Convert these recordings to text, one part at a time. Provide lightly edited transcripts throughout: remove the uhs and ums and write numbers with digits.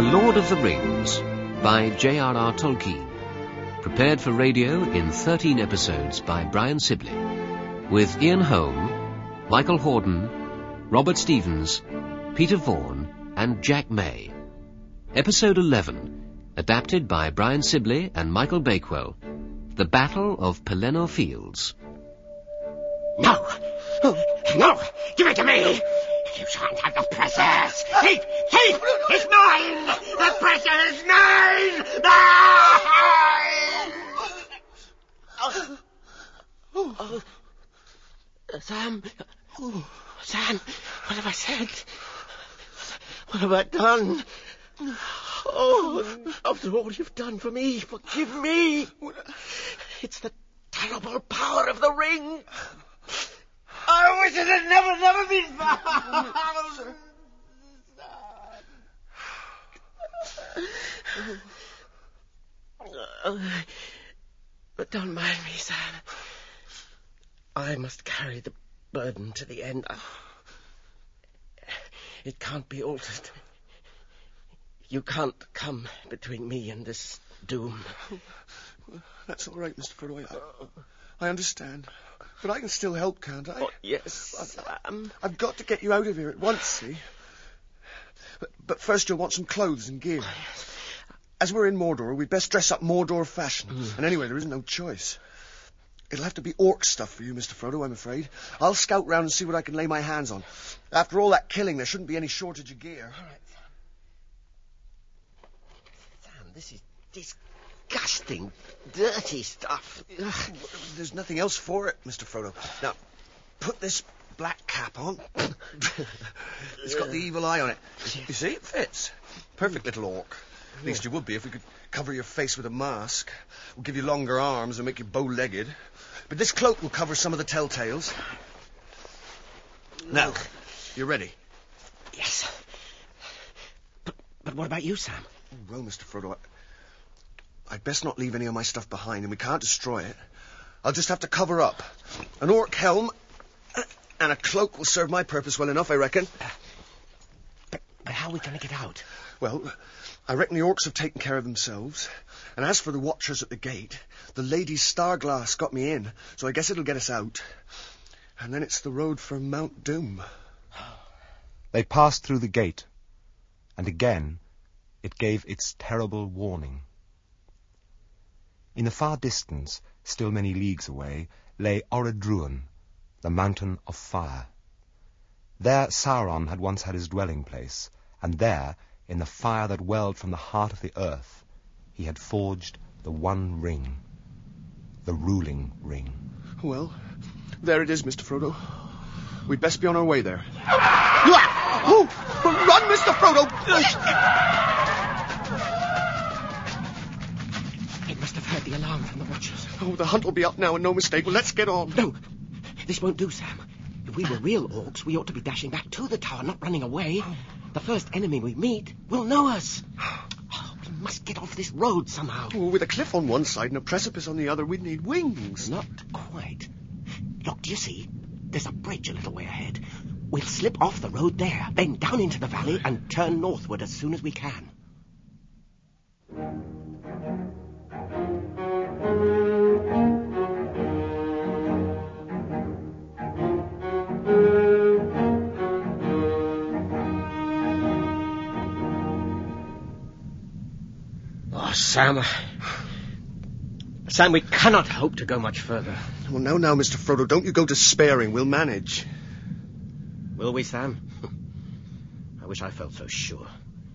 The Lord of the Rings by J.R.R. Tolkien. Prepared for radio in 13 episodes by Brian Sibley. With Ian Holm, Michael Hordern, Robert Stevens, Peter Vaughan and Jack May. Episode 11, adapted by Brian Sibley and Michael Bakewell. The Battle of Pelennor Fields. No! No! Give it to me! You shan't have the precious! Thief! Thief! It's mine! The precious is mine! Sam? Sam, what have I said? What have I done? Oh, after all you've done for me, forgive me. It's the terrible power of the ring. I wish it had never been found. But don't mind me, Sam. I must carry the burden to the end. It can't be altered. You can't come between me and this doom. That's all right, Mr. Frodo. I understand. But I can still help, can't I? Oh, yes. I've got to get you out of here at once, see? But first you'll want some clothes and gear. Oh, yes. As we're in Mordor, we'd best dress up Mordor fashion. And anyway, there isn't no choice. It'll have to be orc stuff for you, Mr. Frodo, I'm afraid. I'll scout round and see what I can lay my hands on. After all that killing, there shouldn't be any shortage of gear. All right, Sam, this is disgusting, dirty stuff. Ugh. There's nothing else for it, Mr. Frodo. Now, put this black cap on. It's got the evil eye on it. You see, it fits. Perfect little orc. At least you would be if we could cover your face with a mask. We'll give you longer arms and make you bow-legged. But this cloak will cover some of the telltales. Now, you ready? Yes. But what about you, Sam? Well, Mr. Frodo, I'd best not leave any of my stuff behind, and we can't destroy it. I'll just have to cover up. An orc helm and a cloak will serve my purpose well enough, I reckon. But how are we going to get out? Well, I reckon the orcs have taken care of themselves. And as for the watchers at the gate, the Lady's Starglass got me in, so I guess it'll get us out. And then it's the road for Mount Doom. They passed through the gate, and again it gave its terrible warning. In the far distance, still many leagues away, lay Orodruin, the mountain of fire. There Sauron had once had his dwelling place, and there, in the fire that welled from the heart of the earth, he had forged the one ring, the ruling ring. Well, there it is, Mr. Frodo. We'd best be on our way there. Oh, run, Mr. Frodo! It must have heard the alarm from the watchers. Oh, the hunt will be up now and no mistake. Well, let's get on. No, this won't do, Sam. If we were real orcs, we ought to be dashing back to the tower, not running away. The first enemy we meet will know us. Oh, we must get off this road somehow. Oh, with a cliff on one side and a precipice on the other, we'd need wings. Not quite. Look, do you see? There's a bridge a little way ahead. We'll slip off the road there, then down into the valley and turn northward as soon as we can. Oh, Sam, we cannot hope to go much further. Well, now, Mr. Frodo, don't you go despairing. We'll manage. Will we, Sam? I wish I felt so sure.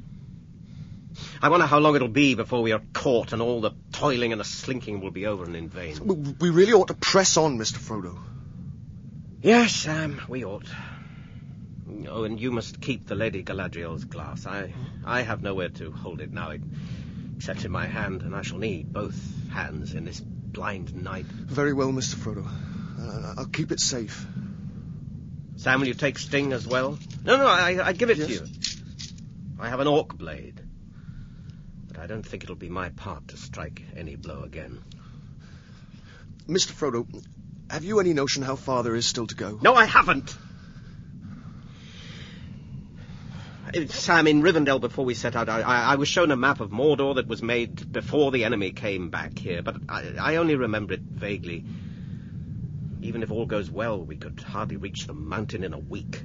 I wonder how long it'll be before we are caught and all the toiling and the slinking will be over and in vain. We really ought to press on, Mr. Frodo. Yes, Sam, we ought. Oh, and you must keep the Lady Galadriel's glass. I have nowhere to hold it now, except in my hand, and I shall need both hands in this blind night. Very well, Mr. Frodo. I'll keep it safe. Sam, will you take Sting as well? No, I give it to you. I have an orc blade. But I don't think it'll be my part to strike any blow again. Mr. Frodo, have you any notion how far there is still to go? No, I haven't. Sam, in Rivendell before we set out, I was shown a map of Mordor that was made before the enemy came back here, but I only remember it vaguely. Even if all goes well, we could hardly reach the mountain in a week.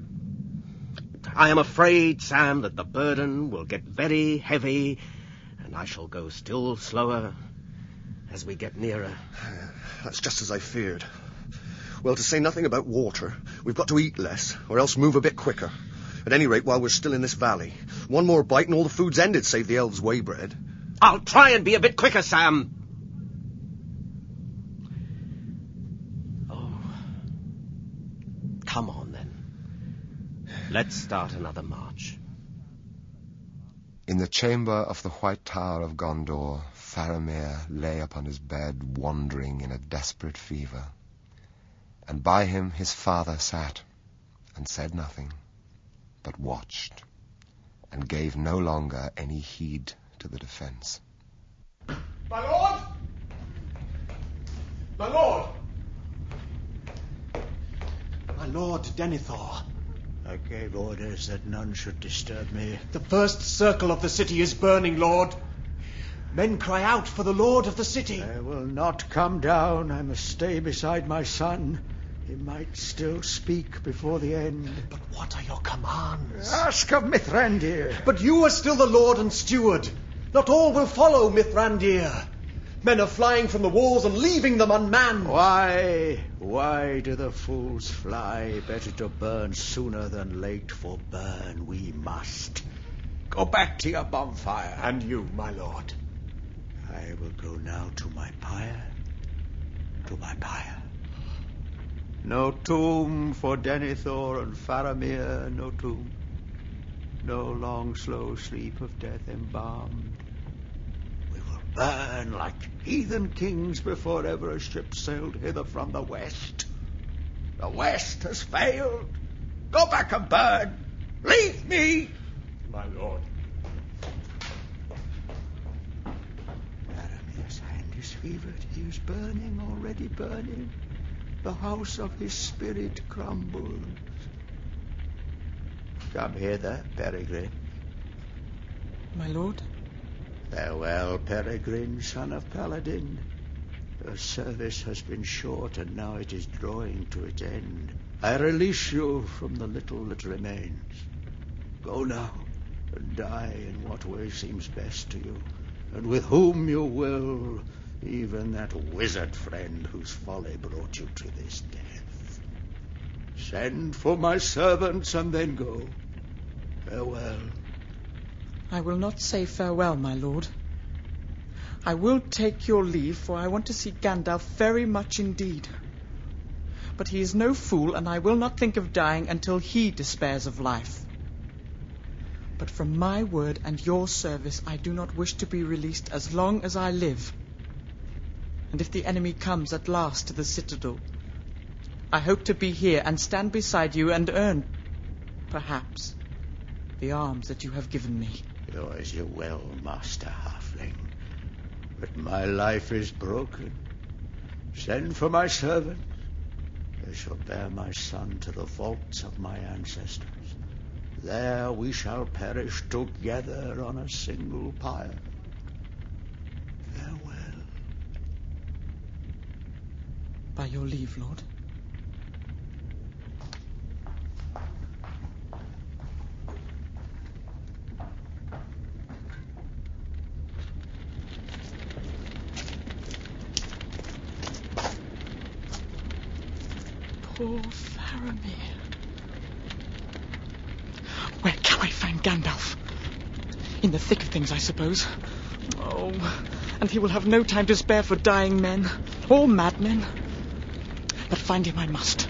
I am afraid, Sam, that the burden will get very heavy, and I shall go still slower as we get nearer. That's just as I feared. Well, to say nothing about water, we've got to eat less, or else move a bit quicker. At any rate, while we're still in this valley. One more bite and all the food's ended, save the elves' way bread. I'll try and be a bit quicker, Sam. Oh. Come on, then. Let's start another march. In the chamber of the White Tower of Gondor, Faramir lay upon his bed, wandering in a desperate fever. And by him his father sat, and said nothing, but watched, and gave no longer any heed to the defence. My lord! My lord! My lord Denethor. I gave orders that none should disturb me. The first circle of the city is burning, lord. Men cry out for the lord of the city. I will not come down. I must stay beside my son. He might still speak before the end. But what are your commands? Ask of Mithrandir. But you are still the lord and steward. Not all will follow Mithrandir. Men are flying from the walls and leaving them unmanned. Why? Why do the fools fly? Better to burn sooner than late, for burn we must. Go back to your bonfire. And you, my lord. I will go now to my pyre. To my pyre. No tomb for Denethor and Faramir, no tomb. No long, slow sleep of death embalmed. We will burn like heathen kings before ever a ship sailed hither from the west. The west has failed. Go back and burn. Leave me. My lord. Faramir's hand is fevered. He is burning, already burning. The house of his spirit crumbles. Come hither, Peregrine. My lord? Farewell, Peregrine, son of Paladin. Your service has been short, and now it is drawing to its end. I release you from the little that remains. Go now, and die in what way seems best to you, and with whom you will, even that wizard friend whose folly brought you to this death. Send for my servants, and then go. Farewell. I will not say farewell, my lord. I will take your leave, for I want to see Gandalf very much indeed. But he is no fool, and I will not think of dying until he despairs of life. But from my word and your service, I do not wish to be released as long as I live. And if the enemy comes at last to the citadel, I hope to be here and stand beside you and earn, perhaps, the arms that you have given me. Yours you will, Master Halfling. But my life is broken. Send for my servants. They shall bear my son to the vaults of my ancestors. There we shall perish together on a single pyre. Farewell. By your leave, lord. Poor Faramir. Where can I find Gandalf? In the thick of things, I suppose. Oh, and he will have no time to spare for dying men, or madmen. But find him I must.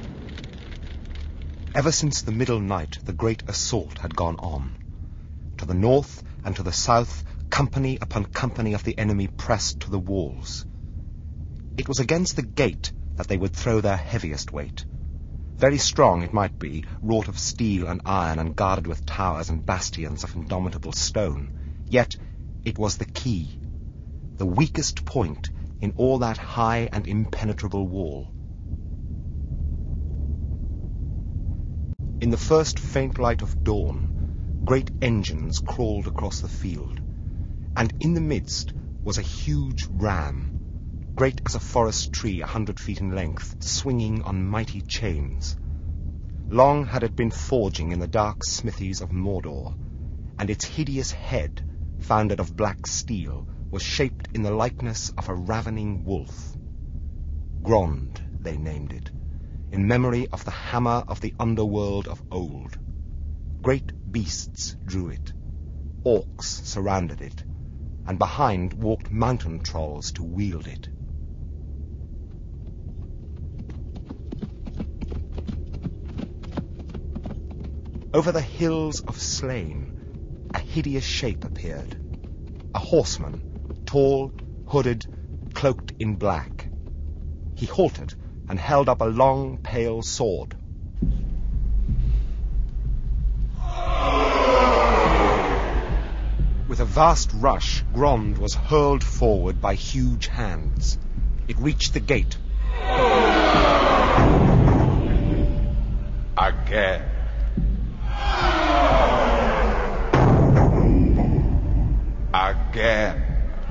Ever since the middle night, the great assault had gone on. To the north and to the south, company upon company of the enemy pressed to the walls. It was against the gate that they would throw their heaviest weight. Very strong it might be, wrought of steel and iron and guarded with towers and bastions of indomitable stone. Yet it was the key, the weakest point in all that high and impenetrable wall. In the first faint light of dawn, great engines crawled across the field, and in the midst was a huge ram, great as a forest tree 100 feet in length, swinging on mighty chains. Long had it been forging in the dark smithies of Mordor, and its hideous head, founded of black steel, was shaped in the likeness of a ravening wolf. Grond, they named it, in memory of the hammer of the underworld of old. Great beasts drew it. Orcs surrounded it, and behind walked mountain trolls to wield it. Over the hills of slain, a hideous shape appeared. A horseman, tall, hooded, cloaked in black. He halted and held up a long, pale sword. With a vast rush, Grond was hurled forward by huge hands. It reached the gate. Again. Again.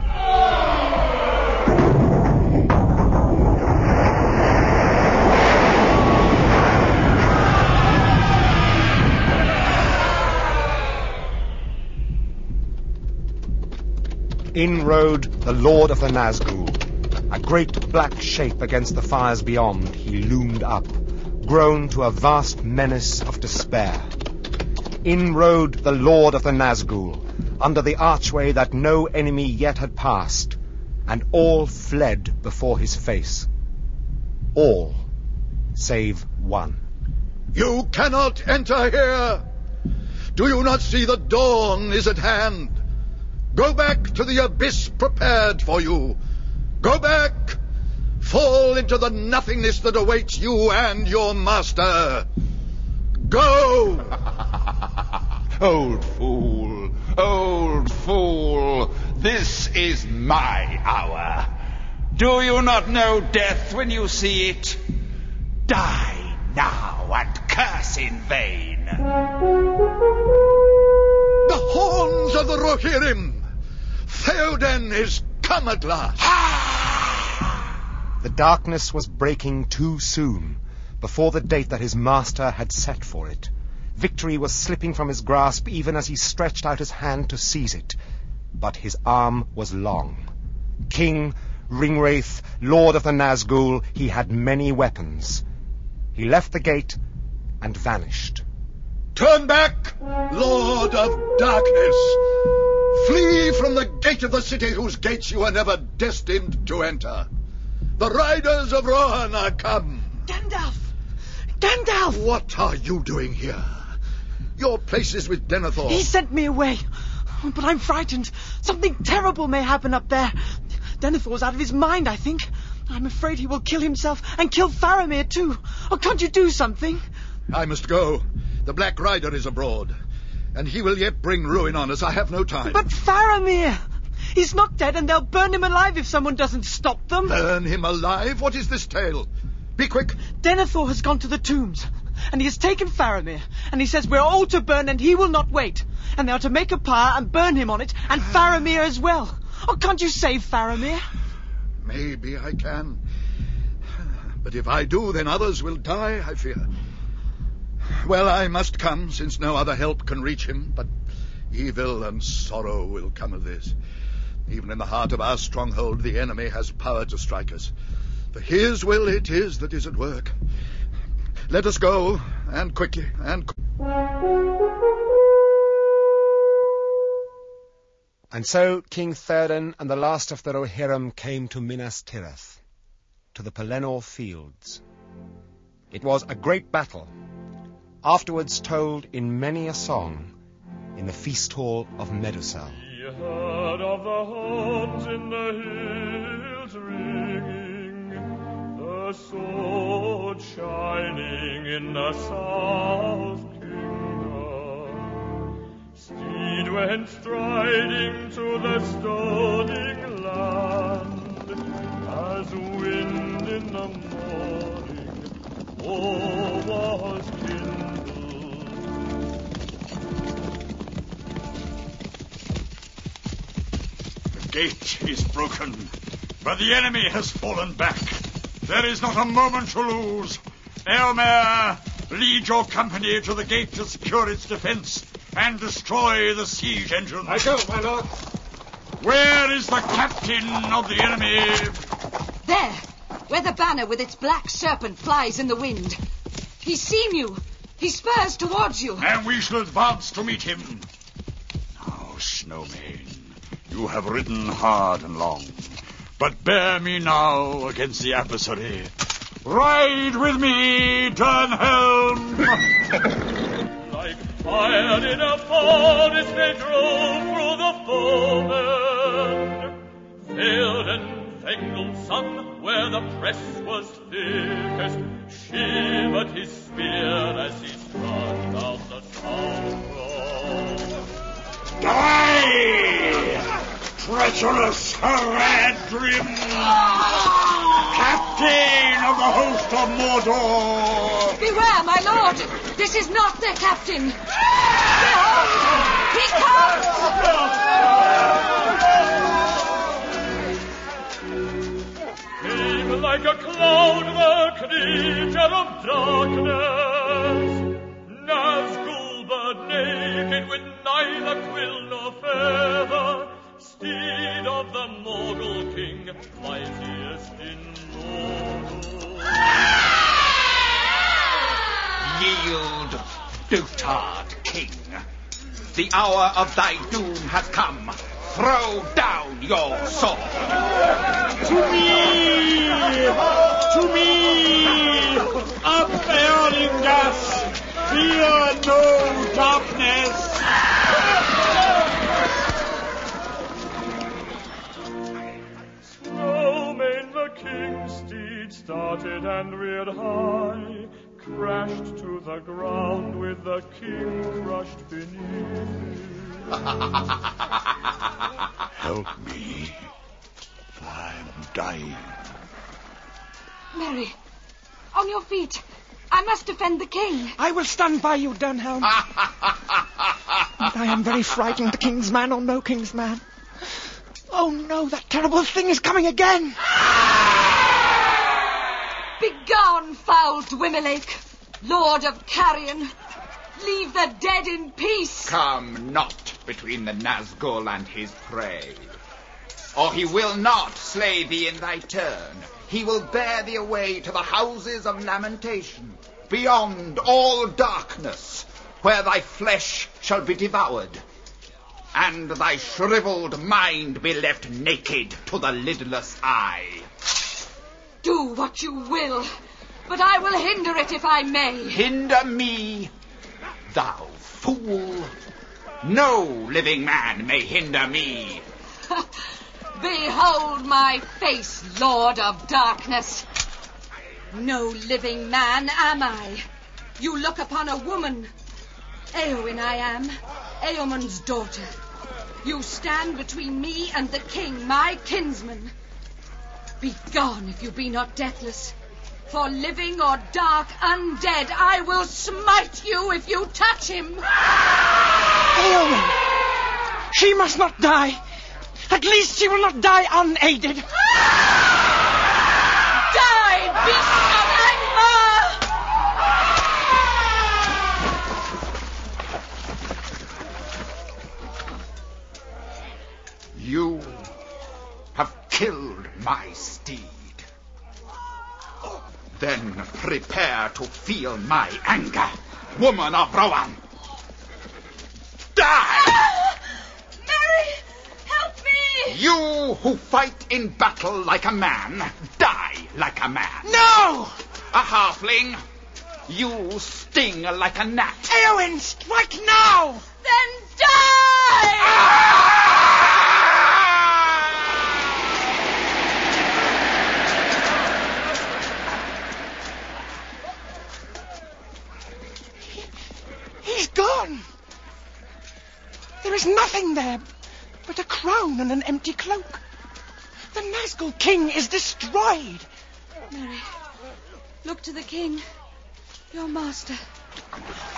In rode the Lord of the Nazgul. A great black shape against the fires beyond, he loomed up, grown to a vast menace of despair. In rode the Lord of the Nazgul, under the archway that no enemy yet had passed, and all fled before his face. All, save one. You cannot enter here! Do you not see the dawn is at hand? Go back to the abyss prepared for you. Go back! Fall into the nothingness that awaits you and your master. Go! Old fool, old fool, this is my hour. Do you not know death when you see it? Die now and curse in vain. The horns of the Rohirrim! Theoden is come at last! The darkness was breaking too soon, before the date that his master had set for it. Victory was slipping from his grasp even as he stretched out his hand to seize it. But his arm was long. King, Ringwraith, Lord of the Nazgul, he had many weapons. He left the gate and vanished. Turn back, Lord of Darkness! Flee from the gate of the city whose gates you were never destined to enter. The riders of Rohan are come. Gandalf! Gandalf! What are you doing here? Your place is with Denethor. He sent me away. But I'm frightened. Something terrible may happen up there. Denethor's out of his mind, I think. I'm afraid he will kill himself and kill Faramir too. Oh, can't you do something? I must go. The Black Rider is abroad, and he will yet bring ruin on us. I have no time. But Faramir! He's not dead, and they'll burn him alive if someone doesn't stop them. Burn him alive? What is this tale? Be quick. Denethor has gone to the tombs, and he has taken Faramir, and he says we're all to burn, and he will not wait. And they are to make a pyre and burn him on it, and Faramir as well. Oh, can't you save Faramir? Maybe I can. But if I do, then others will die, I fear. Well, I must come, since no other help can reach him, but evil and sorrow will come of this. Even in the heart of our stronghold, the enemy has power to strike us. For his will it is that is at work. Let us go, and quickly, and... And so King Theoden and the last of the Rohirrim came to Minas Tirith, to the Pelennor fields. It was a great battle, afterwards told in many a song in the feast hall of Medusel. He heard of the horns in the hills ringing, the sword shining in the south kingdom. Steed went striding to the stoning land, as wind in the morning, all was kindled. gate is broken, but the enemy has fallen back. There is not a moment to lose. Eomer, lead your company to the gate to secure its defense and destroy the siege engines. I go, my lord. Where is the captain of the enemy? There, where the banner with its black serpent flies in the wind. He's seen you. He spurs towards you. And we shall advance to meet him. Now, Snowmane, you have ridden hard and long, but bear me now against the adversary. Ride with me, Dernhelm! Like fire in a furnace they drove through the foemen. Field and Fengel's son, where the press was thickest, shivered his spear as he struck down the town road. Die! Treacherous Haradrim! Captain of the host of Mordor! Beware, my lord! This is not their captain! Behold! He comes! Came like a cloud the creature of darkness, Nazgul but naked with neither quill nor feather, steed of the Morgul king, mightiest in Mordor. Yield, dotard king. The hour of thy doom has come. Throw down your sword. To me! To me! Up, Eorlingas! Fear no darkness! Snowmane the king's steed started and reared high, crashed to the ground with the king crushed beneath. Help me. I'm dying. Merry, on your feet. I must defend the king. I will stand by you, Dernhelm. I am very frightened, king's man or no king's man. Oh no, that terrible thing is coming again. Begone, foul Dwymylake, lord of Carrion. Leave the dead in peace. Come not between the Nazgul and his prey, or he will not slay thee in thy turn. He will bear thee away to the houses of lamentation, beyond all darkness, where thy flesh shall be devoured, and thy shriveled mind be left naked to the lidless eye. Do what you will, but I will hinder it if I may. Hinder me, thou fool? No living man may hinder me. Behold my face, Lord of Darkness. No living man am I. You look upon a woman. Eowyn I am, Eomer's daughter. You stand between me and the king, my kinsman. Begone if you be not deathless. For living or dark undead, I will smite you if you touch him. Eowyn! She must not die. At least she will not die unaided. Die, beast of Angmar! You have killed my steed. Then prepare to feel my anger, woman of Rohan. Die! Mary, help me! You who fight in battle like a man, die like a man. No! A halfling, you sting like a gnat. Eowyn, strike now! Then die! He's gone. There is nothing there but a crown and an empty cloak. The Nazgul king is destroyed. Mary, look to the king, your master.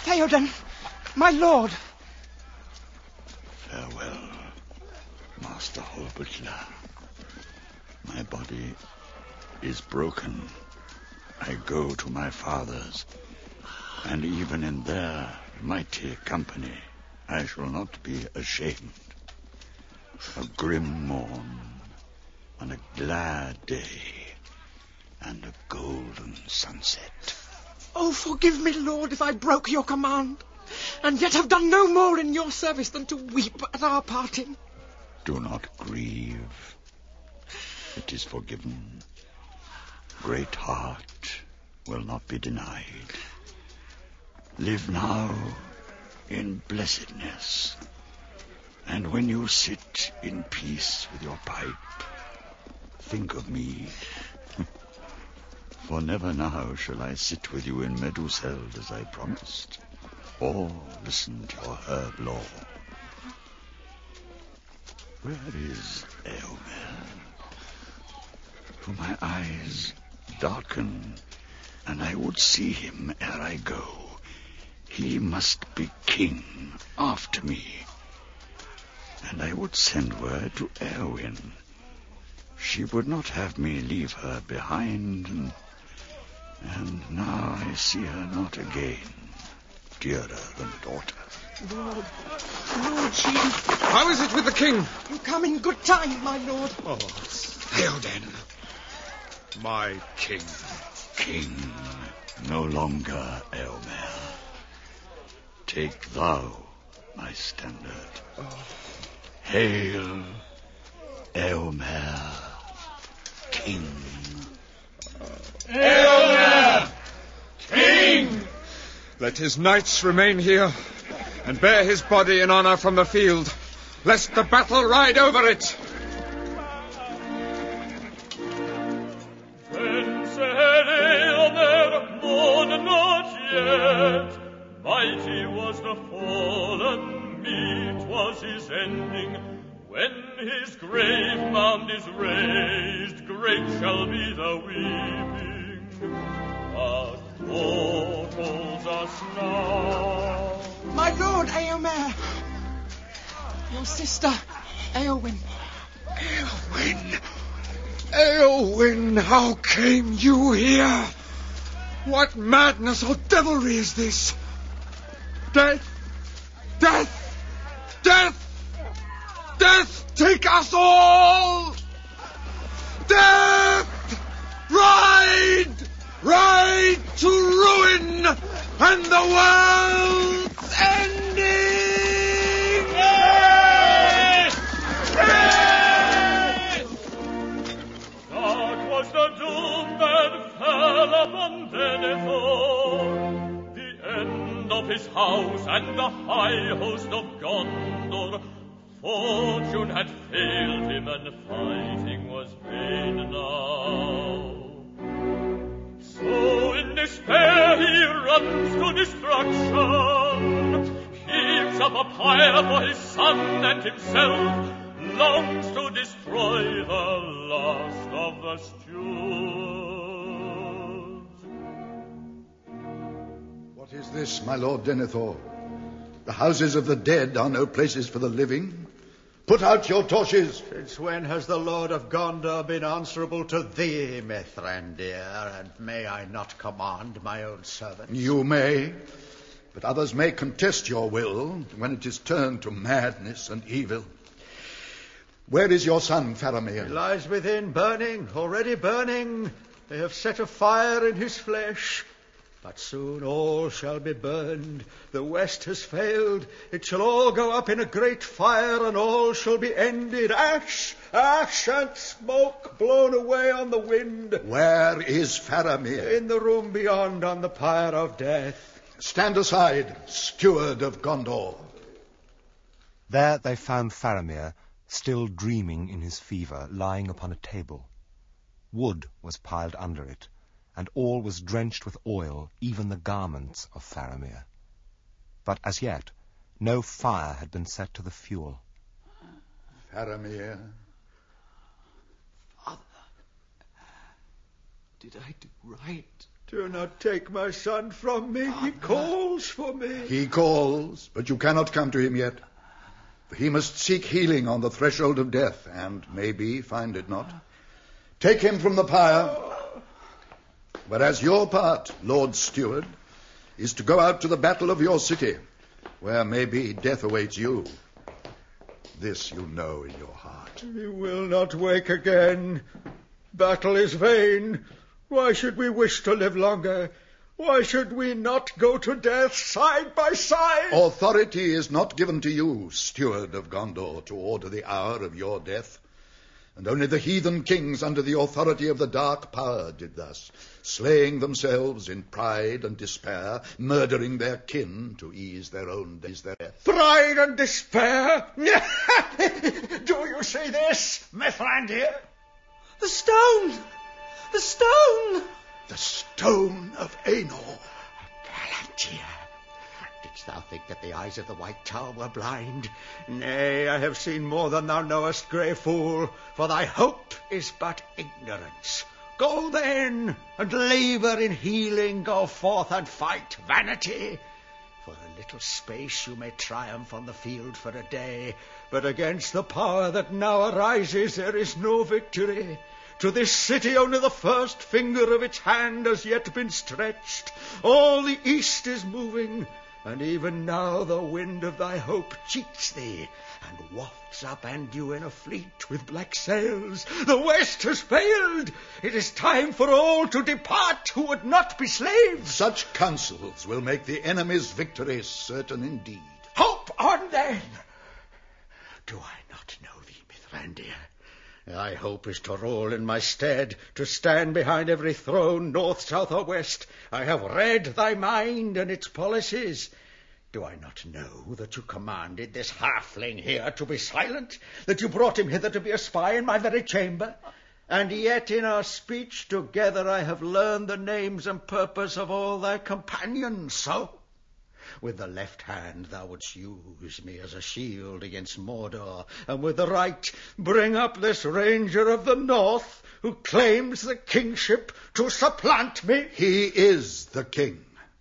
Theoden, my lord. Farewell, master. Master Hall Butler. My body is broken. I go to my father's, and even in their mighty company, I shall not be ashamed. A grim morn, on a glad day, and a golden sunset. Oh, forgive me, Lord, if I broke your command, and yet have done no more in your service than to weep at our parting. Do not grieve. It is forgiven. Great heart will not be denied. Live now in blessedness, and when you sit in peace with your pipe, think of me. For never now shall I sit with you in Meduseld as I promised, or listen to your herb lore. Where is Eomer? For my eyes darken, and I would see him ere I go. He must be king after me. And I would send word to Erwin. She would not have me leave her behind, and now I see her not again, dearer than a daughter. Lord, she... How is it with the king? You come in good time, my lord. Oh, hail then, my king. King, no longer, Eomer. Take thou my standard. Hail, Eomer, king. Eomer, king! Let his knights remain here and bear his body in honor from the field, lest the battle ride over it. Then said Eomer, mourn not yet. Mighty was the fallen, meet was his ending. When his grave mound is raised, great shall be the weeping. But woe tolls us now. My lord, Eomer. Your sister, Eowyn. Eowyn! Eowyn, how came you here? What madness or devilry is this? Death! Death! Death! Death! Take us all! Death! Ride! Ride to ruin and the world's ending! That was the doom that fell upon Denethor, the end of his house and the high host of Gondor. Fortune had failed him and fighting was vain now. So in despair he runs to destruction, heaps up a pyre for his son and himself, longs to destroy the last of the stewards. What is this, my lord Denethor? The houses of the dead are no places for the living. Put out your torches. Since when has the Lord of Gondor been answerable to thee, Mithrandir, and may I not command my own servants? You may, but others may contest your will when it is turned to madness and evil. Where is your son, Faramir? He lies within, burning, already burning. They have set a fire in his flesh. But soon all shall be burned. The west has failed. It shall all go up in a great fire, and all shall be ended. Ash, ash, and smoke blown away on the wind. Where is Faramir? In the room beyond, on the pyre of death. Stand aside, steward of Gondor. There they found Faramir, still dreaming in his fever, lying upon a table. Wood was piled under it, and all was drenched with oil, even the garments of Faramir. But as yet, no fire had been set to the fuel. Faramir. Father, did I do right? Do not take my son from me. He calls for me. He calls, but you cannot come to him yet. He must seek healing on the threshold of death, and maybe find it not. Take him from the pyre. Whereas your part, Lord Steward, is to go out to the battle of your city, where maybe death awaits you. This you know in your heart. He will not wake again. Battle is vain. Why should we wish to live longer? Why should we not go to death side by side? Authority is not given to you, Steward of Gondor, to order the hour of your death. And only the heathen kings under the authority of the Dark Power did thus, slaying themselves in pride and despair, murdering their kin to ease their own death. Pride and despair? Do you see this, Mithrandir? The stone! The stone! The stone of Aenor. Palantir. Didst thou think that the eyes of the White Tower were blind? Nay, I have seen more than thou knowest, grey fool, for thy hope is but ignorance. Go then, and labour in healing, go forth and fight vanity. For a little space you may triumph on the field for a day, but against the power that now arises there is no victory. To this city only the first finger of its hand has yet been stretched. All the east is moving, and even now the wind of thy hope cheats thee, and wafts up Anduin a fleet with black sails. The west has failed. It is time for all to depart who would not be slaves. Such counsels will make the enemy's victory certain indeed. Hope on then! Do I not know thee, Mithrandir? Thy hope is to rule in my stead, to stand behind every throne, north, south, or west. I have read thy mind and its policies. Do I not know that you commanded this halfling here to be silent, that you brought him hither to be a spy in my very chamber? And yet in our speech together I have learned the names and purpose of all thy companions, so? With the left hand thou wouldst use me as a shield against Mordor, and with the right bring up this ranger of the north who claims the kingship to supplant me. He is the king.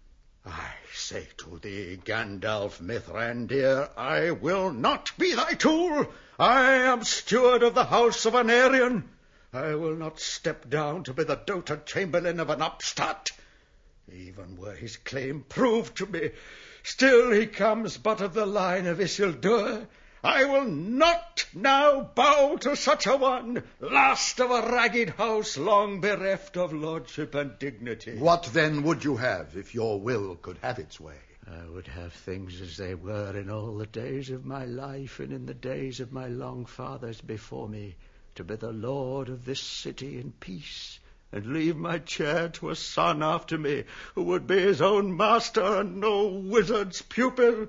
I say to thee, Gandalf Mithrandir, I will not be thy tool. I am steward of the house of Anarion. I will not step down to be the dotard chamberlain of an upstart. Even were his claim proved to me, still he comes but of the line of Isildur. I will not now bow to such a one, last of a ragged house long bereft of lordship and dignity. What then would you have if your will could have its way? I would have things as they were in all the days of my life and in the days of my long fathers before me, to be the lord of this city in peace, and leave my chair to a son after me, who would be his own master and no wizard's pupil.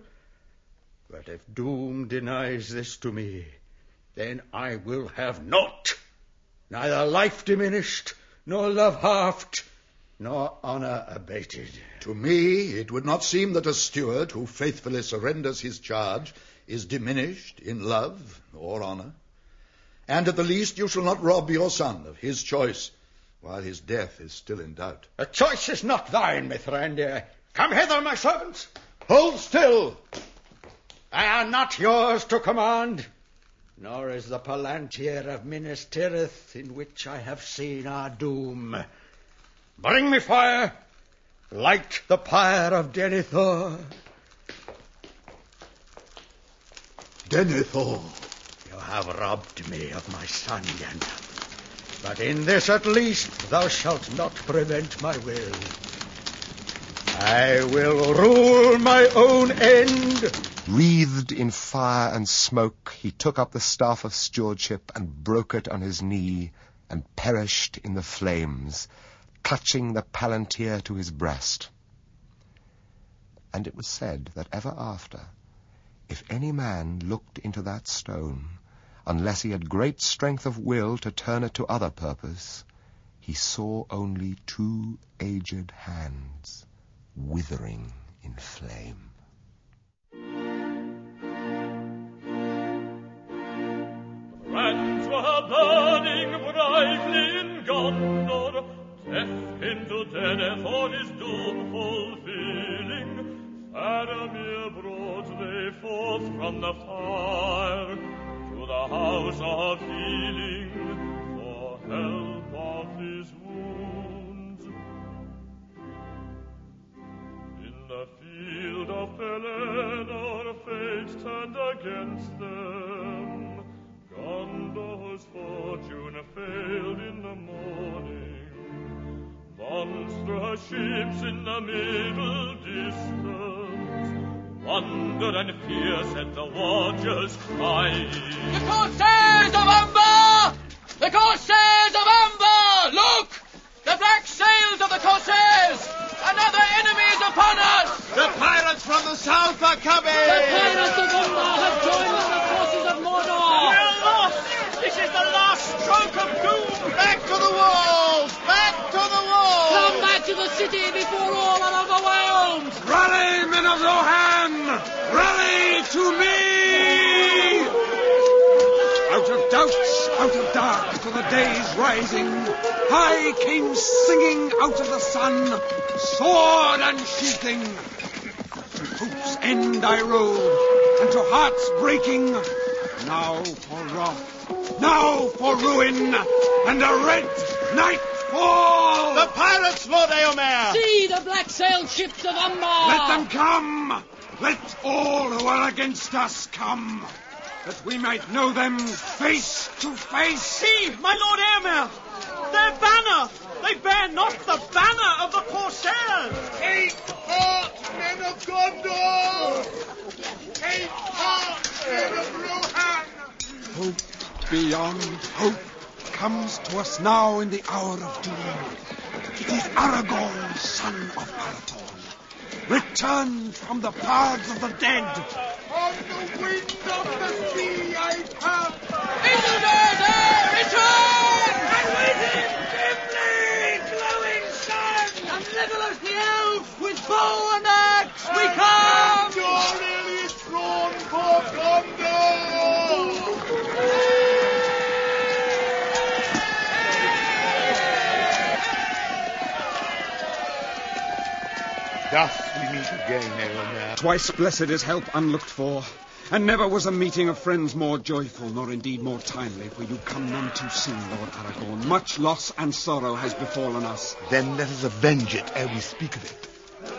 But if doom denies this to me, then I will have naught, neither life diminished, nor love halved, nor honour abated. To me it would not seem that a steward who faithfully surrenders his charge is diminished in love or honour. And at the least you shall not rob your son of his choice, while his death is still in doubt. The choice is not thine, Mithrandir. Come hither, my servants. Hold still! They are not yours to command, nor is the Palantir of Minas Tirith, in which I have seen our doom. Bring me fire. Light the pyre of Denethor. Denethor. You have robbed me of my son, Gandalf. But in this at least thou shalt not prevent my will. I will rule my own end. Wreathed in fire and smoke, he took up the staff of stewardship and broke it on his knee, and perished in the flames, clutching the Palantir to his breast. And it was said that ever after, if any man looked into that stone, unless he had great strength of will to turn it to other purpose, he saw only 2 aged hands withering in flame. Friends were burning brightly in Gondor, death into Denethor his doom fulfilling. Faramir brought they forth from the fire to the house of healing for help of his wounds. In the field of Pelennor fate turned against them. Gondor's fortune failed in the morning. Monstrous ships in the middle distance wondered and fierce at the watchers' crying. The Corsairs of Umber! The Corsairs of Umber! Look! The black sails of the Corsairs! Another enemy is upon us! The pirates from the south are coming! The pirates of Umber have joined the forces of Mordor! We're lost! This is the last stroke of doom! Back to the walls! Back to the walls! Come back to the city before all are overwhelmed! Rally, men of Rohan! Rally to me! Out of doubts, out of dark, for the day's rising, I came singing out of the sun, sword unsheathing. To hope's end I rode, and to heart's breaking, now for wrath, now for ruin, and a red night fall! The pirates, Lord Eomer! See the black-sailed ships of Umbar! Let them come! Let all who are against us come, that we might know them face to face. See, my Lord Eomer! Their banner! They bear not the banner of the Corsairs! Take heart, men of Gondor! Take heart, men of Rohan! Hope beyond hope comes to us now in the hour of doom. It is Aragorn, son of Arathorn, returned from the paths of the dead. On the wind of the sea I come! Isildur, return! And with him, Gimli, glowing sun! And Legolas the elf, with bow and axe, we come! Doril is drawn for Gondor! Thus we meet again, Eomer. Twice blessed is help unlooked for, and never was a meeting of friends more joyful, nor indeed more timely, for you come none too soon, Lord Aragorn. Much loss and sorrow has befallen us. Then let us avenge it ere we speak of it.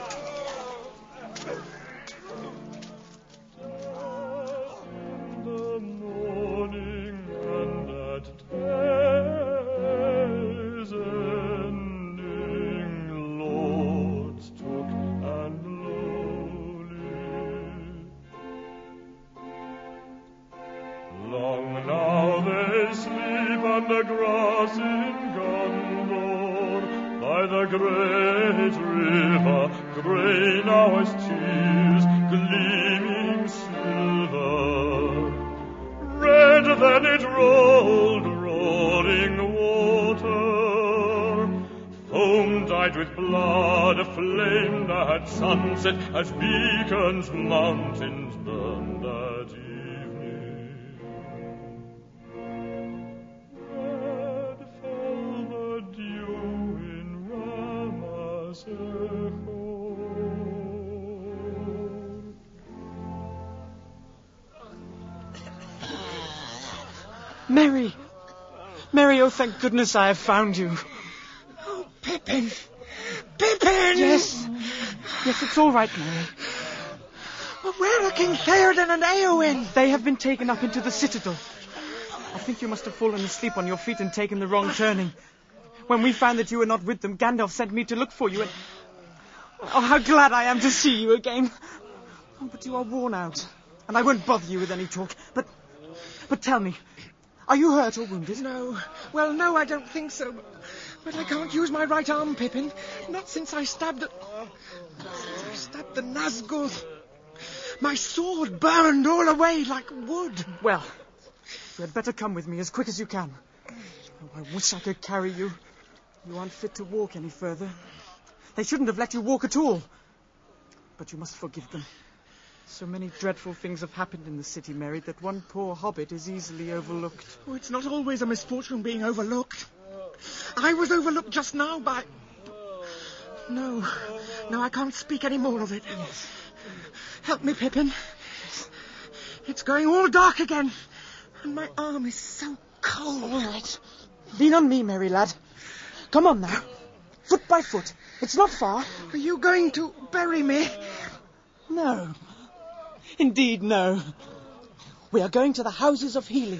The grass in Gondor, by the great river, grey now as tears, gleaming silver. Red then it rolled, rolling water, foam dyed with blood, flamed at sunset, as beacons mountains burned at evening. Merry! Merry, oh, thank goodness I have found you. Oh, Pippin! Pippin! Yes, it's all right, Merry. But where are King Theoden and Éowyn? They have been taken up into the citadel. I think you must have fallen asleep on your feet and taken the wrong turning. When we found that you were not with them, Gandalf sent me to look for you and... Oh, how glad I am to see you again. Oh, but you are worn out, and I won't bother you with any talk. But tell me, are you hurt or wounded? No. Well, no, I don't think so. But I can't use my right arm, Pippin. Not since I stabbed the Nazgul. My sword burned all away like wood. Well, you had better come with me as quick as you can. Oh, I wish I could carry you. You aren't fit to walk any further. They shouldn't have let you walk at all. But you must forgive them. So many dreadful things have happened in the city, Merry, that one poor hobbit is easily overlooked. Oh, it's not always a misfortune being overlooked. I was overlooked just now by... No, I can't speak any more of it. Yes. Help me, Pippin. It's going all dark again, and my arm is so cold. All right. Lean on me, merry lad. Come on now. Foot by foot. It's not far. Are you going to bury me? No. Indeed, no. We are going to the houses of healing.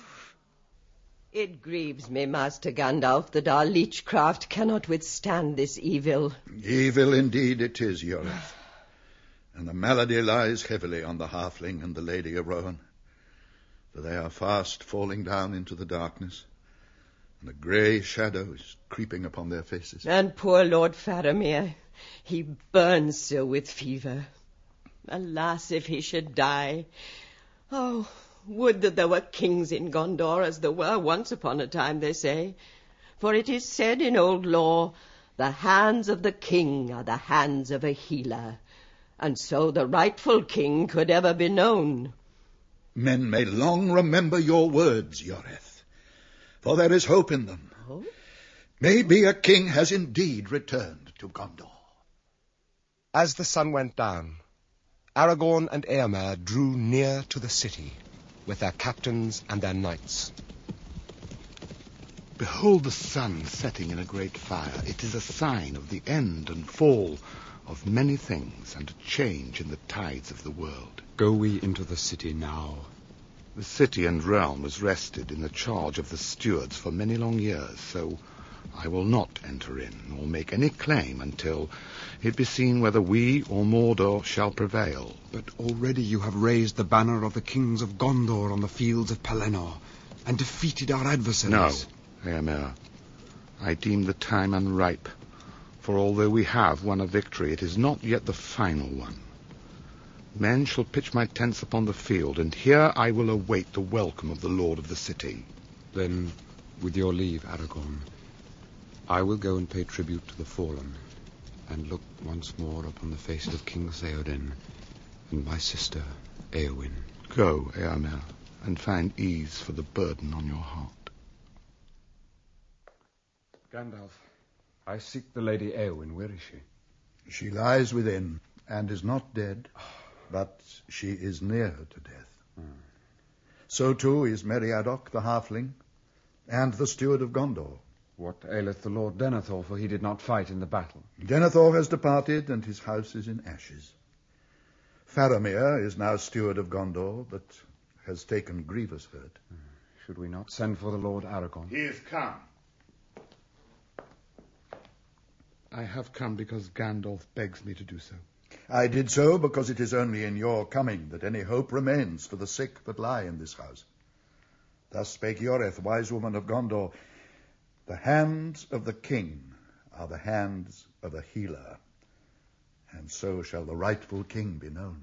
It grieves me, Master Gandalf, that our leechcraft cannot withstand this evil. Evil indeed it is, Yoreth. And the malady lies heavily on the halfling and the Lady of Rohan, for they are fast falling down into the darkness, and a grey shadow is creeping upon their faces. And poor Lord Faramir, he burns so with fever. Alas, if he should die. Oh, would that there were kings in Gondor, as there were once upon a time, they say. For it is said in old lore, the hands of the king are the hands of a healer, and so the rightful king could ever be known. Men may long remember your words, Yoreth, for there is hope in them. Oh? Maybe a king has indeed returned to Gondor. As the sun went down, Aragorn and Eomer drew near to the city with their captains and their knights. Behold the sun setting in a great fire. It is a sign of the end and fall of many things, and a change in the tides of the world. Go we into the city now. The city and realm was rested in the charge of the stewards for many long years, so I will not enter in, nor make any claim until it be seen whether we or Mordor shall prevail. But already you have raised the banner of the kings of Gondor on the fields of Pelennor, and defeated our adversaries. No, Eomer, I deem the time unripe. For although we have won a victory, it is not yet the final one. Men shall pitch my tents upon the field, and here I will await the welcome of the lord of the city. Then, with your leave, Aragorn, I will go and pay tribute to the fallen, and look once more upon the faces of King Theoden and my sister, Éowyn. Go, Eomer, and find ease for the burden on your heart. Gandalf, I seek the Lady Éowyn. Where is she? She lies within, and is not dead, but she is near to death. So too is Meriadoc the halfling, and the steward of Gondor. What aileth the Lord Denethor, for he did not fight in the battle? Denethor has departed, and his house is in ashes. Faramir is now steward of Gondor, but has taken grievous hurt. Should we not send for the Lord Aragorn? He is come. I have come because Gandalf begs me to do so. I did so because it is only in your coming that any hope remains for the sick that lie in this house. Thus spake Yoreth, wise woman of Gondor, the hands of the king are the hands of a healer, and so shall the rightful king be known.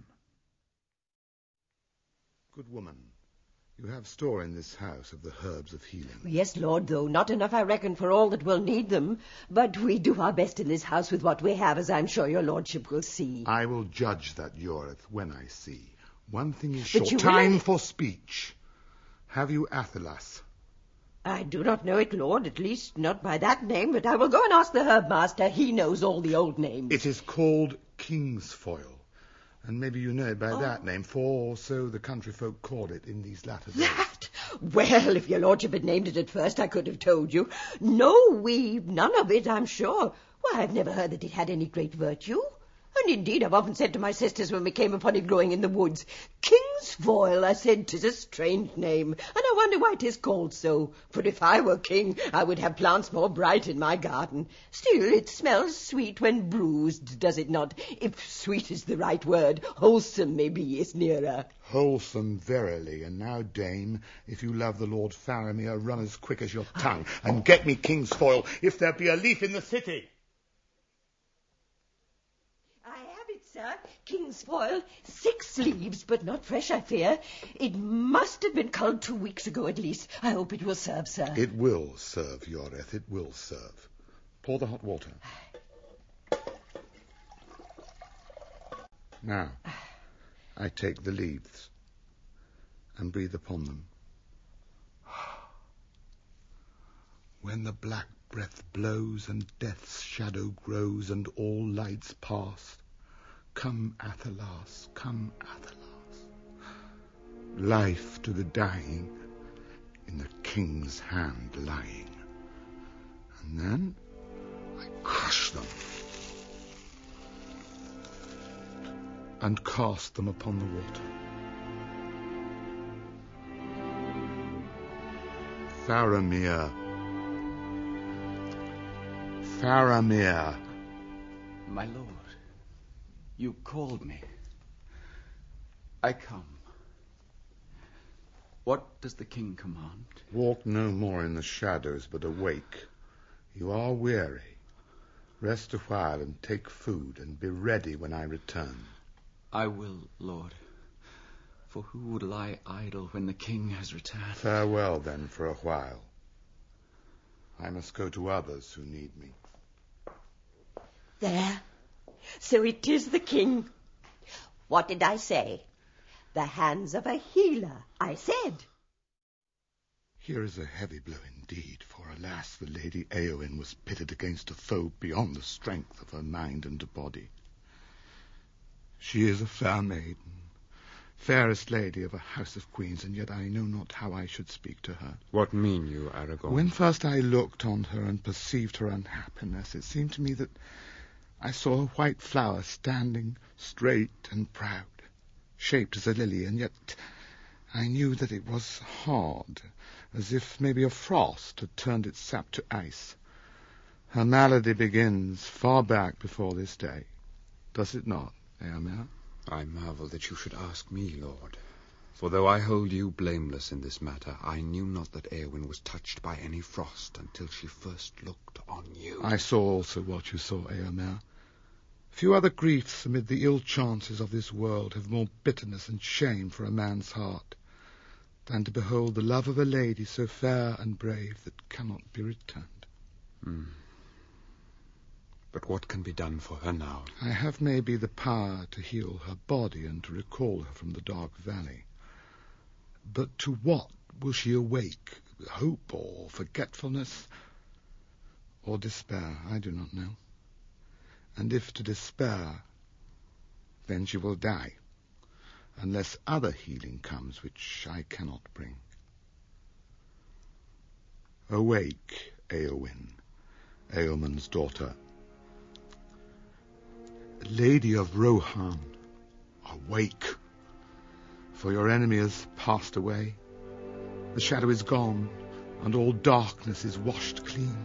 Good woman, you have store in this house of the herbs of healing. Yes, Lord, though not enough, I reckon, for all that will need them. But we do our best in this house with what we have, as I'm sure your lordship will see. I will judge that, Yoreth, when I see. One thing is sure. But Time for speech. Have you Athelas? I do not know it, Lord, at least not by that name, but I will go and ask the herb master. He knows all the old names. It is called Kingsfoil, and maybe you know it by that name, for so the country folk call it in these latter days. That? Well, if your lordship had named it at first, I could have told you. No, we've none of it, I'm sure. Why, I've never heard that it had any great virtue. And indeed, I've often said to my sisters when we came upon it growing in the woods, Kingsfoil, I said, 'tis a strange name, and I wonder why 'tis called so. For if I were king, I would have plants more bright in my garden. Still, it smells sweet when bruised, does it not? If sweet is the right word, wholesome, maybe, is nearer. Wholesome, verily. And now, dame, if you love the Lord Faramir, run as quick as your tongue, and get me Kingsfoil, if there be a leaf in the city. Sir, Kingsfoil, 6 leaves, but not fresh, I fear. It must have been culled 2 weeks ago at least. I hope it will serve, sir. It will serve, Yoreth, it will serve. Pour the hot water. Now, I take the leaves and breathe upon them. When the black breath blows and death's shadow grows and all lights past, Come, Athelas, come, Athelas. Life to the dying, in the king's hand lying. And then I crush them and cast them upon the water. Faramir. Faramir. My lord, you called me. I come. What does the king command? Walk no more in the shadows, but awake. You are weary. Rest a while and take food, and be ready when I return. I will, lord. For who would lie idle when the king has returned? Farewell, then, for a while. I must go to others who need me. There. So it is the king. What did I say? The hands of a healer, I said. Here is a heavy blow indeed, for alas, the Lady Éowyn was pitted against a foe beyond the strength of her mind and body. She is a fair maiden, fairest lady of a house of queens, and yet I know not how I should speak to her. What mean you, Aragorn? When first I looked on her and perceived her unhappiness, it seemed to me that I saw a white flower standing straight and proud, shaped as a lily, and yet I knew that it was hard, as if maybe a frost had turned its sap to ice. Her malady begins far back before this day. Does it not, Éomer? I marvel that you should ask me, Lord. For though I hold you blameless in this matter, I knew not that Éowyn was touched by any frost until she first looked on you. I saw also what you saw, Éomer. Few other griefs amid the ill chances of this world have more bitterness and shame for a man's heart than to behold the love of a lady so fair and brave that cannot be returned. But what can be done for her now? I have maybe the power to heal her body and to recall her from the dark valley. But to what will she awake? Hope or forgetfulness or despair? I do not know. And if to despair, then she will die, unless other healing comes which I cannot bring. Awake, Éowyn, Éomer's daughter. Lady of Rohan, awake, for your enemy has passed away. The shadow is gone, and all darkness is washed clean.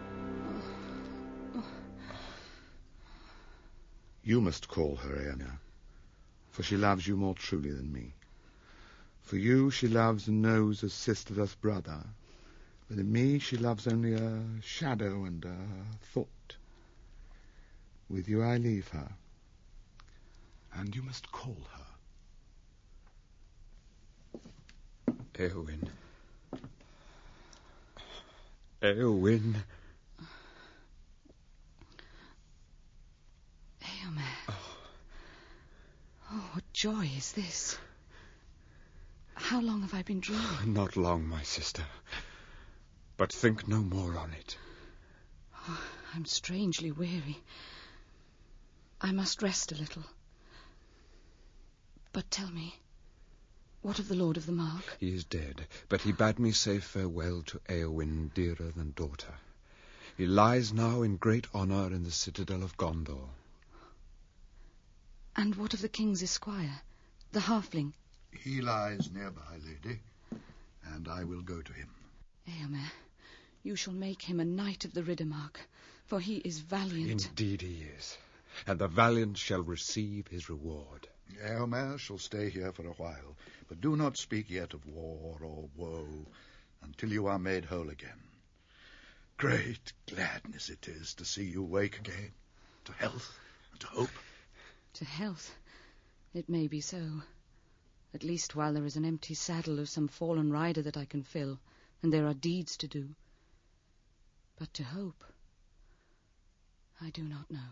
You must call her, Éomer, for she loves you more truly than me. For you she loves and knows as sister does brother, but in me she loves only a shadow and a thought. With you I leave her, and you must call her. Éowyn. Éowyn. Oh, what joy is this? How long have I been dreaming? Not long, my sister. But think no more on it. Oh, I'm strangely weary. I must rest a little. But tell me, what of the Lord of the Mark? He is dead, but he bade me say farewell to Éowyn, dearer than daughter. He lies now in great honour in the citadel of Gondor. And what of the king's esquire, the halfling? He lies nearby, lady, and I will go to him. Éomer, you shall make him a knight of the Riddermark, for he is valiant. Indeed he is, and the valiant shall receive his reward. Éomer shall stay here for a while, but do not speak yet of war or woe until you are made whole again. Great gladness it is to see you wake again, to health and to hope. To health, it may be so. At least while there is an empty saddle of some fallen rider that I can fill, and there are deeds to do. But to hope, I do not know.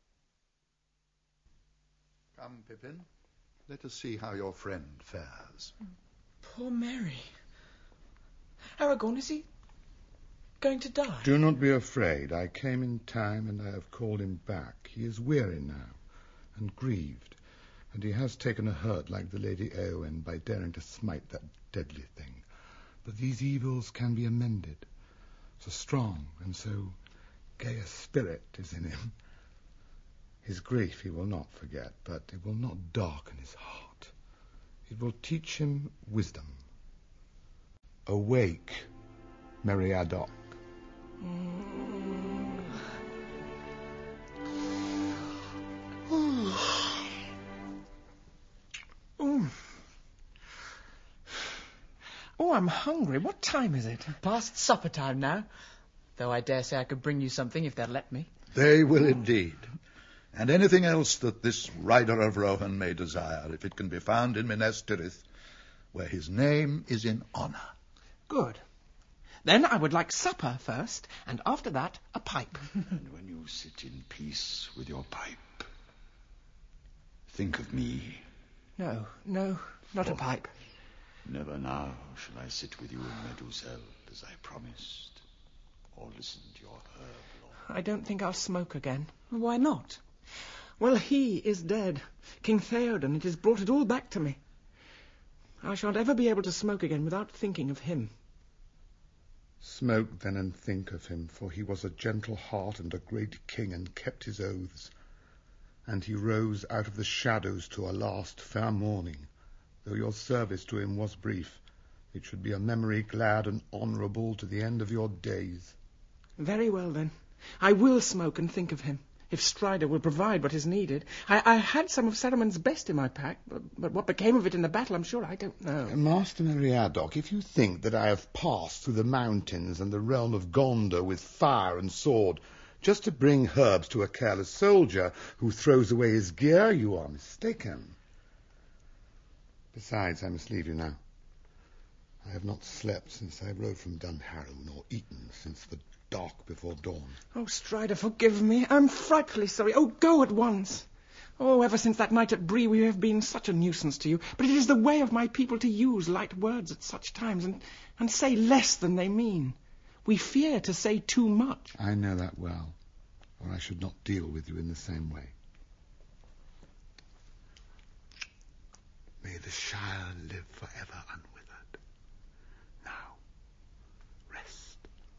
Come, Pippin, let us see how your friend fares. Poor Merry. Aragorn, is he going to die? Do not be afraid. I came in time, and I have called him back. He is weary now, and grieved, and he has taken a hurt like the Lady Éowyn by daring to smite that deadly thing. But these evils can be amended. So strong and so gay a spirit is in him. His grief he will not forget, but it will not darken his heart. It will teach him wisdom. Awake, Meriadoc. Oh, I'm hungry. What time is it? Past supper time now. Though I dare say I could bring you something if they'll let me. They will indeed. And anything else that this rider of Rohan may desire, if it can be found in Minas Tirith, where his name is in honour. Good. Then I would like supper first, and after that, a pipe. And when you sit in peace with your pipe, think of me. No, not a pipe. Never now shall I sit with you in Medusel as I promised, or listen to your herb lore. I don't think I'll smoke again. Why not? Well, he is dead. King Theoden. It has brought it all back to me. I shan't ever be able to smoke again without thinking of him. Smoke then and think of him, for he was a gentle heart and a great king, and kept his oaths. And he rose out of the shadows to a last fair morning. Though your service to him was brief, it should be a memory glad and honourable to the end of your days. Very well, then. I will smoke and think of him, if Strider will provide what is needed. I had some of Saruman's best in my pack, but what became of it in the battle, I'm sure I don't know. Master Meriadoc, if you think that I have passed through the mountains and the realm of Gondor with fire and sword, just to bring herbs to a careless soldier who throws away his gear, you are mistaken. Besides, I must leave you now. I have not slept since I rode from Dunharrow, nor eaten since the dark before dawn. Oh, Strider, forgive me. I'm frightfully sorry. Oh, go at once. Oh, ever since that night at Bree, we have been such a nuisance to you. But it is the way of my people to use light words at such times, and say less than they mean. We fear to say too much. I know that well, or I should not deal with you in the same way. May the Shire live forever unwithered. Now, rest.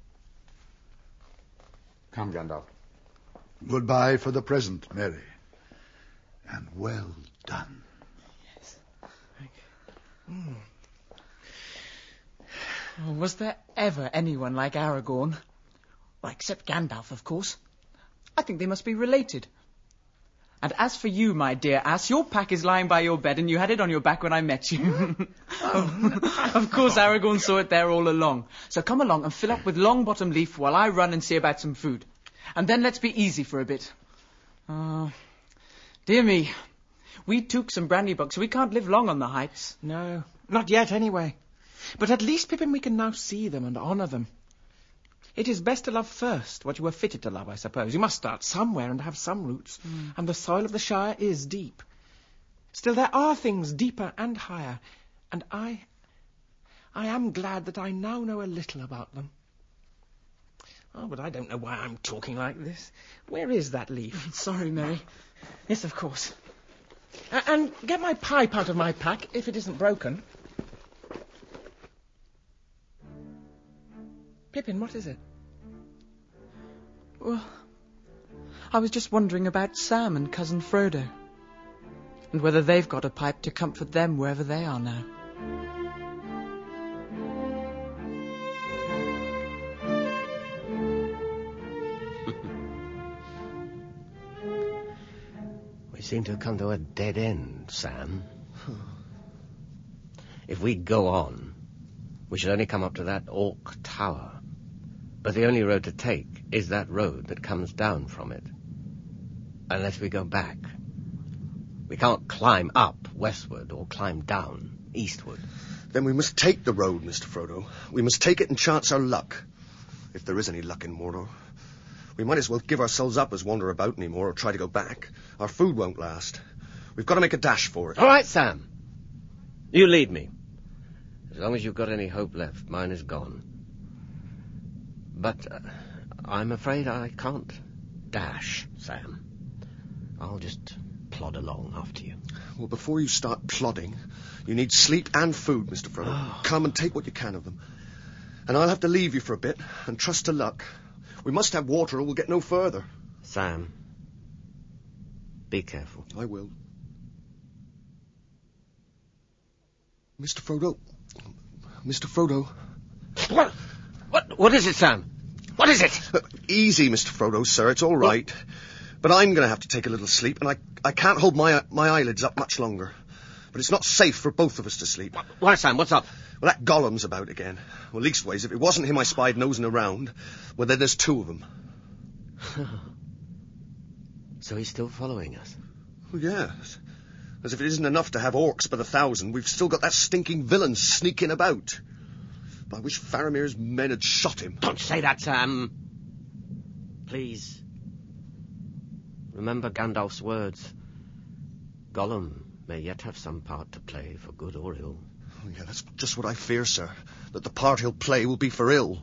Come, Gandalf. Goodbye for the present, Merry. And well done. Yes. Thank you. Oh, was there ever anyone like Aragorn? Well, except Gandalf, of course. I think they must be related. And as for you, my dear ass, your pack is lying by your bed and you had it on your back when I met you. Of course, Aragorn saw it there all along. So come along and fill up with Longbottom Leaf while I run and see about some food. And then let's be easy for a bit. Dear me, we took some brandy bugs, so we can't live long on the heights. No, not yet anyway. But at least, Pippin, we can now see them and honour them. It is best to love first what you were fitted to love, I suppose. You must start somewhere and have some roots, and the soil of the Shire is deep. Still, there are things deeper and higher, and I am glad that I now know a little about them. Oh, but I don't know why I'm talking like this. Where is that leaf? Sorry, Mary. Yes, of course. And get my pipe out of my pack, if it isn't broken. Pippin, what is it? Well, I was just wondering about Sam and Cousin Frodo, and whether they've got a pipe to comfort them wherever they are now. We seem to have come to a dead end, Sam. If we go on, we should only come up to that Orc Tower. But the only road to take is that road that comes down from it. Unless we go back. We can't climb up westward or climb down eastward. Then we must take the road, Mr. Frodo. We must take it and chance our luck. If there is any luck in Mordor. We might as well give ourselves up as wander about anymore or try to go back. Our food won't last. We've got to make a dash for it. All right, Sam. You lead me. As long as you've got any hope left, mine is gone. But I'm afraid I can't dash, Sam. I'll just plod along after you. Well, before you start plodding, you need sleep and food, Mr. Frodo. Come and take what you can of them. And I'll have to leave you for a bit and trust to luck. We must have water or we'll get no further. Sam, be careful. I will. Mr. Frodo. Mr. Frodo. What is it, Sam? What is it? Easy, Mr. Frodo, sir. It's all right. But I'm going to have to take a little sleep, and I can't hold my eyelids up much longer. But it's not safe for both of us to sleep. Why, Sam? What's up? Well, that Gollum's about again. Well, leastways, if it wasn't him I spied nosing around, well, then there's two of them. So he's still following us? Well, yes. As if it isn't enough to have orcs by the thousand, we've still got that stinking villain sneaking about. I wish Faramir's men had shot him. Don't say that, Sam. Please. Remember Gandalf's words. Gollum may yet have some part to play, for good or ill. Oh, yeah, that's just what I fear, sir. That the part he'll play will be for ill.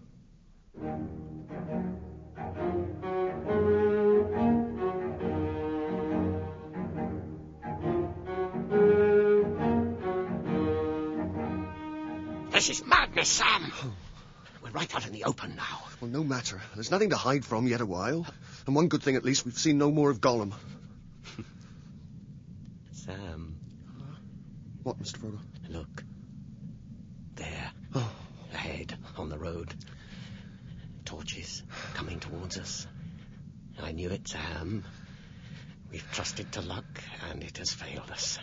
This is madness, Sam. We're right out in the open now. Well, no matter. There's nothing to hide from yet a while. And one good thing, at least, we've seen no more of Gollum. Sam. What, Mr. Frodo? Look. There. Oh. Ahead, on the road. Torches coming towards us. I knew it, Sam. We've trusted to luck, and it has failed us.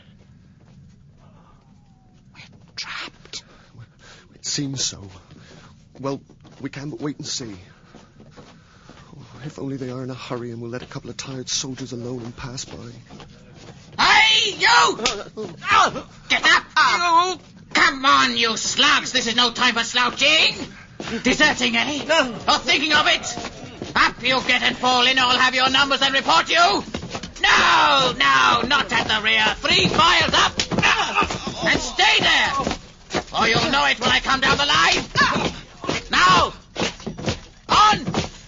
We're trapped. It seems so. Well, we can but wait and see. Oh, if only they are in a hurry and we'll let a couple of tired soldiers alone and pass by. Hey, you! Get up! You! Come on, you slugs! This is no time for slouching! Deserting, eh? Or thinking of it? Up you get and fall in, I'll have your numbers and report you! No, not at the rear. 3 files up! And stay there! Or you'll know it when I come down the line! Now! On!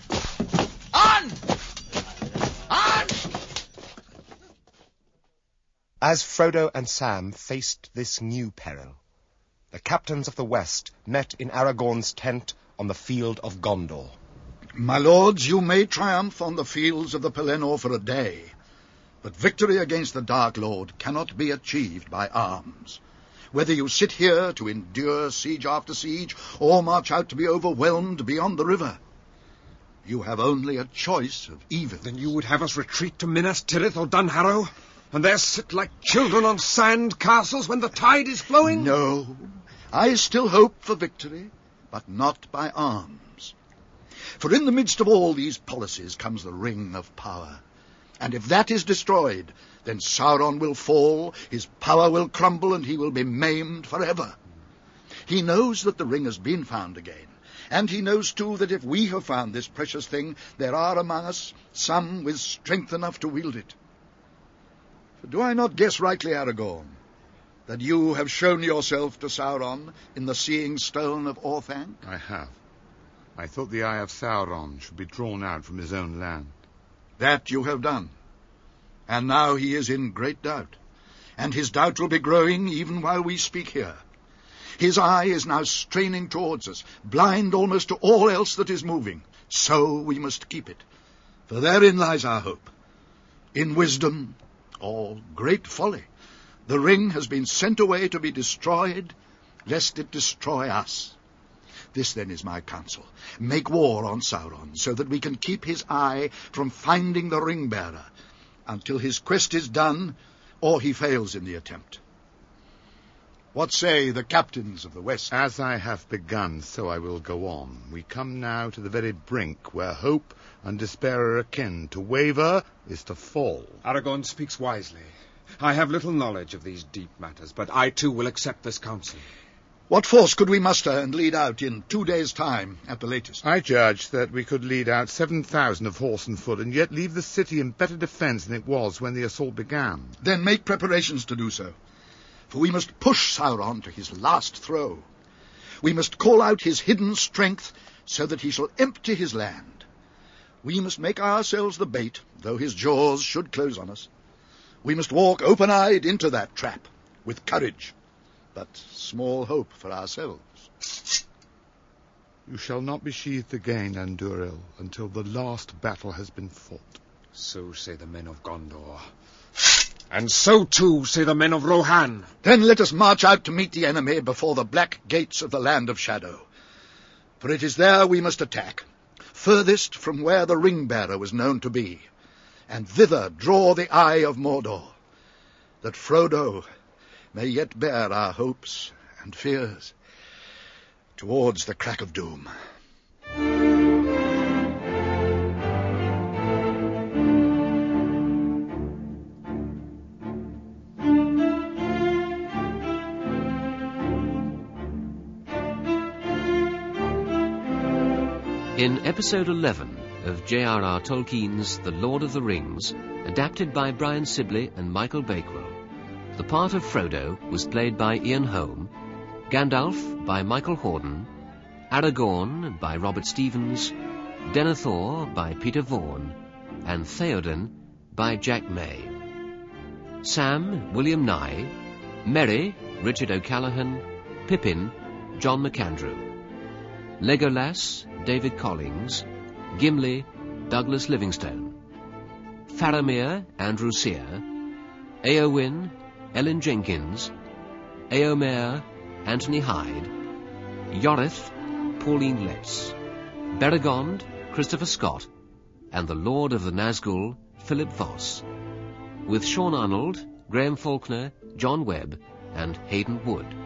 As Frodo and Sam faced this new peril, the captains of the West met in Aragorn's tent on the field of Gondor. My lords, you may triumph on the fields of the Pelennor for a day, but victory against the Dark Lord cannot be achieved by arms. Whether you sit here to endure siege after siege, or march out to be overwhelmed beyond the river, you have only a choice of evil. Then you would have us retreat to Minas Tirith or Dunharrow, and there sit like children on sand castles when the tide is flowing? No, I still hope for victory, but not by arms. For in the midst of all these policies comes the Ring of Power. And if that is destroyed, then Sauron will fall, his power will crumble, and he will be maimed forever. He knows that the ring has been found again, and he knows too that if we have found this precious thing, there are among us some with strength enough to wield it. For do I not guess rightly, Aragorn, that you have shown yourself to Sauron in the Seeing Stone of Orthanc? I have. I thought the Eye of Sauron should be drawn out from his own land. That you have done. And now he is in great doubt, and his doubt will be growing even while we speak here. His eye is now straining towards us, blind almost to all else that is moving. So we must keep it, for therein lies our hope. In wisdom, or great folly, the ring has been sent away to be destroyed, lest it destroy us. This, then, is my counsel. Make war on Sauron, so that we can keep his eye from finding the ring-bearer, until his quest is done, or he fails in the attempt. What say the captains of the West? As I have begun, so I will go on. We come now to the very brink, where hope and despair are akin. To waver is to fall. Aragorn speaks wisely. I have little knowledge of these deep matters, but I too will accept this counsel. What force could we muster and lead out in 2 days' time at the latest? I judge that we could lead out 7,000 of horse and foot, and yet leave the city in better defence than it was when the assault began. Then make preparations to do so. For we must push Sauron to his last throw. We must call out his hidden strength, so that he shall empty his land. We must make ourselves the bait, though his jaws should close on us. We must walk open-eyed into that trap, with courage, but small hope for ourselves. You shall not be sheathed again, Andúril, until the last battle has been fought. So say the men of Gondor. And so too say the men of Rohan. Then let us march out to meet the enemy before the black gates of the Land of Shadow. For it is there we must attack, furthest from where the ring-bearer was known to be, and thither draw the eye of Mordor, that Frodo may yet bear our hopes and fears towards the crack of doom. In Episode 11 of J.R.R. Tolkien's The Lord of the Rings, adapted by Brian Sibley and Michael Bakewell, the part of Frodo was played by Ian Holm, Gandalf by Michael Hordern, Aragorn by Robert Stevens, Denethor by Peter Vaughan, and Theoden by Jack May. Sam, William Nye, Merry, Richard O'Callaghan, Pippin, John McAndrew, Legolas, David Collings, Gimli, Douglas Livingstone, Faramir, Andrew Sear, Éowyn, Ellen Jenkins, Éomer, Anthony Hyde, Yorith, Pauline Letts, Beregond, Christopher Scott, and the Lord of the Nazgul, Philip Voss, with Sean Arnold, Graham Faulkner, John Webb, and Hayden Wood.